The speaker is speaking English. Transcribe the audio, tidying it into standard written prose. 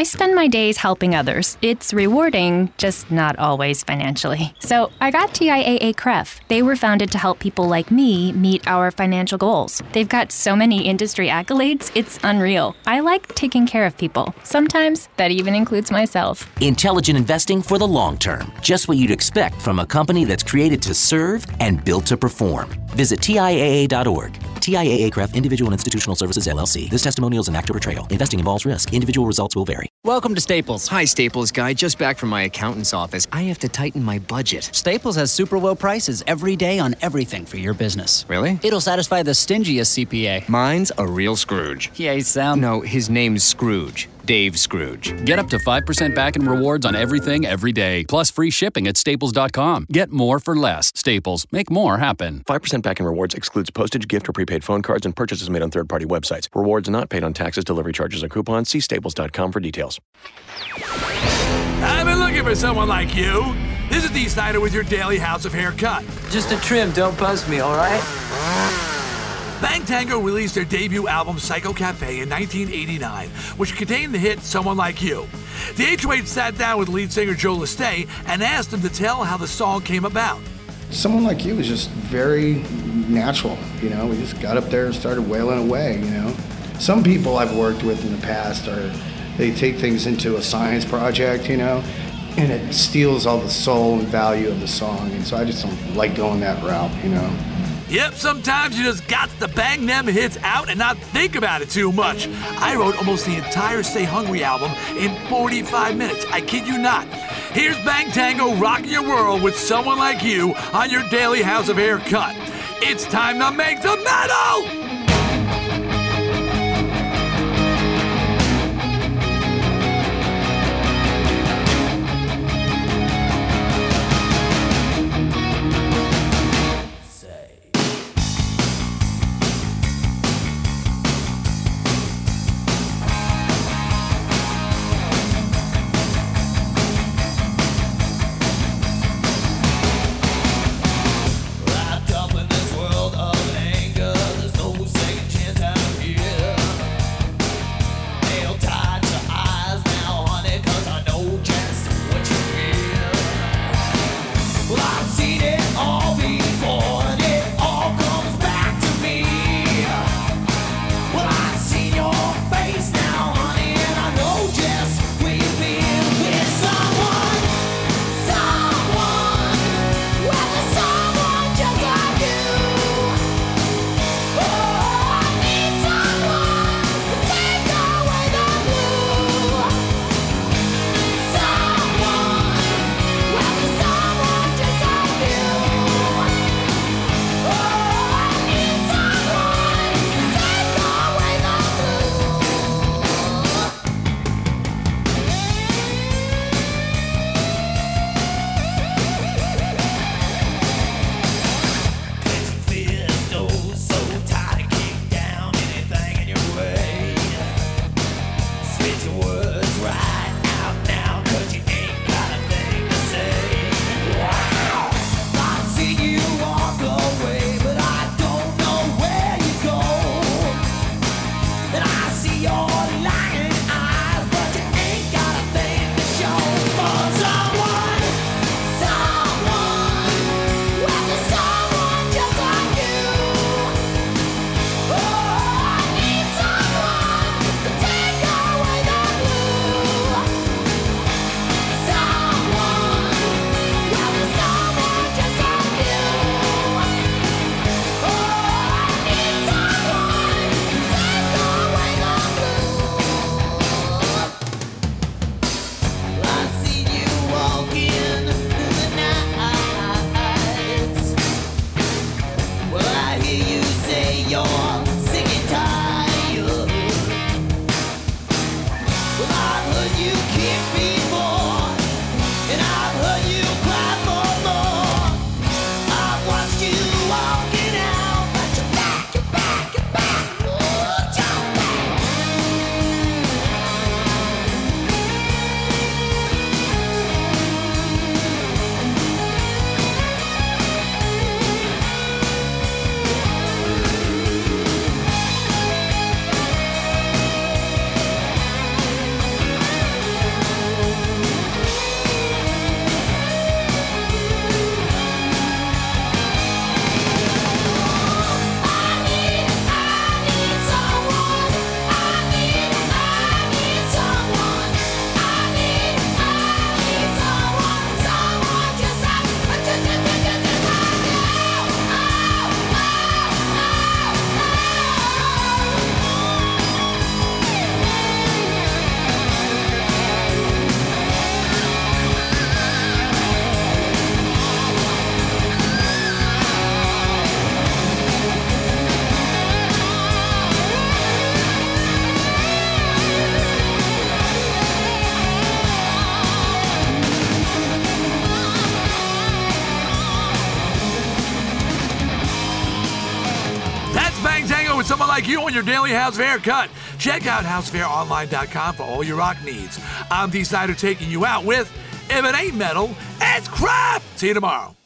I spend my days helping others. It's rewarding, just not always financially. So I got TIAA-CREF. They were founded to help people like me meet our financial goals. They've got so many industry accolades, it's unreal. I like taking care of people. Sometimes that even includes myself. Intelligent investing for the long term. Just what you'd expect from a company that's created to serve and built to perform. Visit TIAA.org. TIAA-CREF Individual and Institutional Services, LLC. This testimonial is an actor portrayal. Investing involves risk. Individual results will vary. Welcome to Staples. Hi, Staples guy. Just back from my accountant's office. I have to tighten my budget. Staples has super low prices every day on everything for your business. Really? It'll satisfy the stingiest CPA. Mine's a real Scrooge. Yeah, you sound... No, his name's Scrooge. Dave Scrooge. Get up to 5% back in rewards on everything every day, plus free shipping at Staples.com. Get more for less. Staples. Make more happen. 5% back in rewards excludes postage, gift, or prepaid phone cards and purchases made on third-party websites. Rewards not paid on taxes, delivery charges, or coupons. See Staples.com for details. I've been looking for someone like you. This is Dee Snider with your daily House of Haircut. Just a trim, don't buzz me, all right? Bang Tango released their debut album Psycho Cafe in 1989, which contained the hit Someone Like You. The HOH sat down with lead singer Joe Listay and asked him to tell how the song came about. Someone Like You was just very natural, we just got up there and started wailing away, Some people I've worked with in the past they take things into a science project, and it steals all the soul and value of the song, and so I just don't like going that route, Yep, sometimes you just got to bang them hits out and not think about it too much. I wrote almost the entire Stay Hungry album in 45 minutes. I kid you not. Here's Bang Tango rocking your world with Someone Like You on your daily House of Haircut. It's time to make the metal! like you on your daily House of Haircut. Check out houseofhaironline.com for all your rock needs. I'm D. Snyder taking you out with If It Ain't Metal, It's Crap! See you tomorrow.